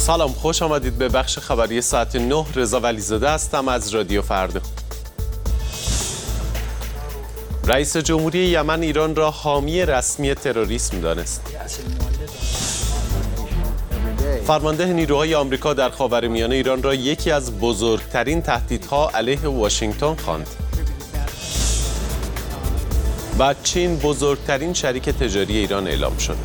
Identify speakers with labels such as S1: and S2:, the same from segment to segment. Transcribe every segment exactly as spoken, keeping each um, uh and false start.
S1: سلام، خوش آمدید به بخش خبری ساعت نه. رضا ولیزاده هستم از رادیو فردا. رئیس جمهوری یمن ایران را حامی رسمی تروریسم دانست. فرمانده نیروهای آمریکا در خاورمیانه ایران را یکی از بزرگترین تهدیدها علیه واشنگتن خواند. و چین بزرگترین شریک تجاری ایران اعلام شد.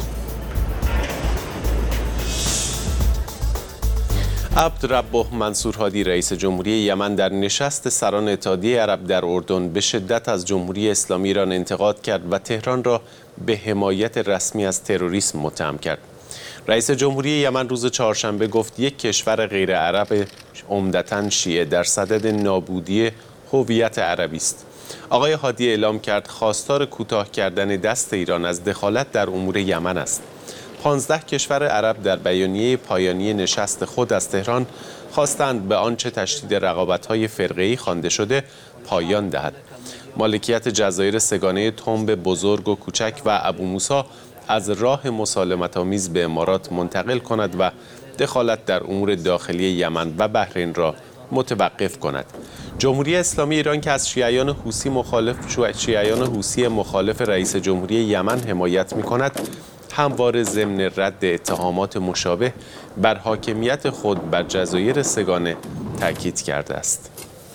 S1: عبدالرب منصور هادی رئیس جمهوری یمن در نشست سران اتحادیه عرب در اردن به شدت از جمهوری اسلامی ایران انتقاد کرد و تهران را به حمایت رسمی از تروریسم متهم کرد. رئیس جمهوری یمن روز چهارشنبه گفت یک کشور غیر عرب عمدتاً شیعه در صدد نابودی هویت عربی است. آقای هادی اعلام کرد خواستار کوتاه کردن دست ایران از دخالت در امور یمن است. پانزده کشور عرب در بیانیه پایانی نشست خود از تهران خواستند به آنچه تشدید رقابت‌های فرقه‌ای خوانده شده پایان دهد. مالکیت جزایر سگانه تنب بزرگ و کوچک و ابو موسی از راه مسالمت‌آمیز به امارات منتقل کند و دخالت در امور داخلی یمن و بحرین را متوقف کند. جمهوری اسلامی ایران که از شیعیان حوثی مخالف شیعیان حوثی مخالف رئیس جمهوری یمن حمایت می‌کند، همواره ضمن رد اتهامات مشابه بر حاکمیت خود بر جزایر سگانه تاکید کرده است.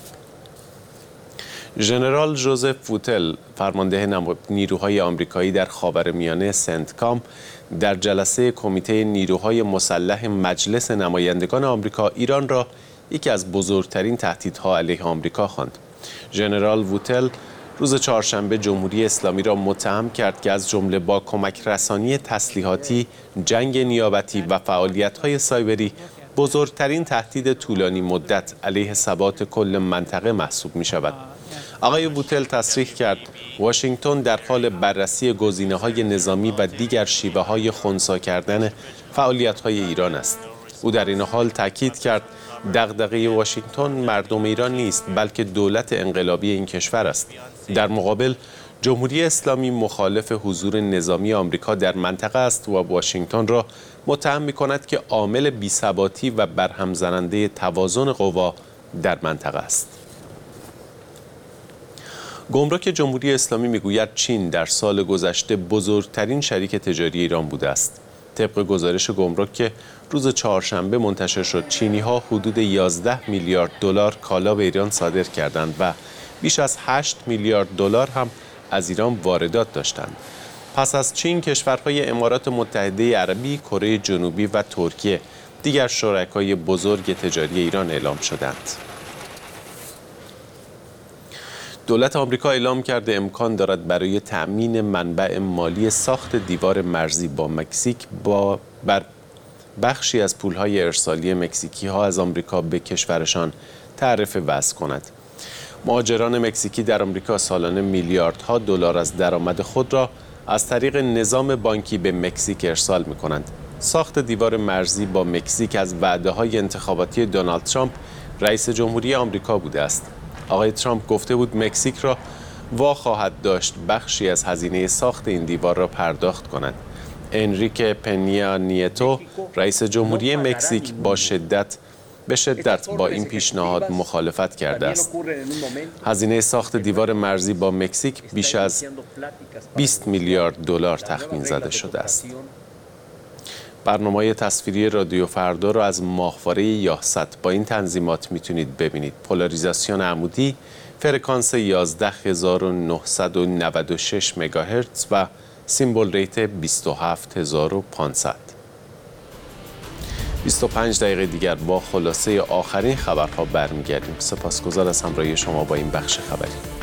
S1: ژنرال ژوزف ووتل، فرمانده نیروهای آمریکایی در خاورمیانه سنتکام، در جلسه کمیته نیروهای مسلح مجلس نمایندگان آمریکا ایران را یکی از بزرگترین تهدیدها علیه آمریکا خواند. ژنرال ووتل روز چهارشنبه جمهوری اسلامی را متهم کرد که از جمله با کمک رسانی تسلیحاتی، جنگ نیابتی و فعالیت‌های سایبری بزرگترین تهدید طولانی مدت علیه ثبات کل منطقه محسوب می‌شود. آقای ووتل تصریح کرد واشنگتن در حال بررسی گزینه‌های نظامی و دیگر شیوه‌های خنثی کردن فعالیت‌های ایران است. او در این حال تاکید کرد دغدغه واشنگتن مردم ایران نیست، بلکه دولت انقلابی این کشور است. در مقابل جمهوری اسلامی مخالف حضور نظامی آمریکا در منطقه است و واشنگتن را متهم می‌کند که عامل بی‌ثباتی و برهم زننده توازن قوا در منطقه است. گمرک جمهوری اسلامی میگوید چین در سال گذشته بزرگترین شریک تجاری ایران بوده است. طبق گزارش گمرک که روز چهارشنبه منتشر شد، چینی‌ها حدود یازده میلیارد دلار کالا به ایران صادر کردند و بیش از هشت میلیارد دلار هم از ایران واردات داشتند. پس از چین، کشورهای امارات متحده عربی، کره جنوبی و ترکیه دیگر شرکای بزرگ تجاری ایران اعلام شدند. دولت آمریکا اعلام کرده امکان دارد برای تأمین منبع مالی ساخت دیوار مرزی با مکزیک با بر بخشی از پولهای ارسالی مکزیکی ها از آمریکا به کشورشان تعرفه وضع کند. مهاجران مکزیکی در آمریکا سالانه میلیاردها دلار از درآمد خود را از طریق نظام بانکی به مکزیک ارسال می کنند. ساخت دیوار مرزی با مکزیک از وعده‌های انتخاباتی دونالد ترامپ رئیس جمهوری آمریکا بوده است. آقای ترامپ گفته بود مکزیک را وا خواهد داشت بخشی از هزینه ساخت این دیوار را پرداخت کند. انریکه پنیا نیتو، رئیس جمهوری مکزیک، با شدت به شدت با این پیشنهاد مخالفت کرده است. هزینه ساخت دیوار مرزی با مکزیک بیش از بیست میلیارد دلار تخمین زده شده است. برنامه تصویری رادیو فردا را از ماهواره یاهصد با این تنظیمات میتونید ببینید: پولاریزاسیون عمودی، فرکانس یازده هزار و نهصد و نود و شش مگاهرتز و سیمبل ریت بیست و هفت هزار و پانصد. بیست و پنج دقیقه دیگر با خلاصه آخرین خبرها برمیگردیم. سپاسگزار از همراهی شما با این بخش خبری.